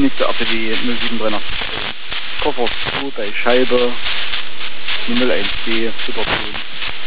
nicht so ab wie 0783. Koffer zu, bei Scheibe, die 01D, super Ton.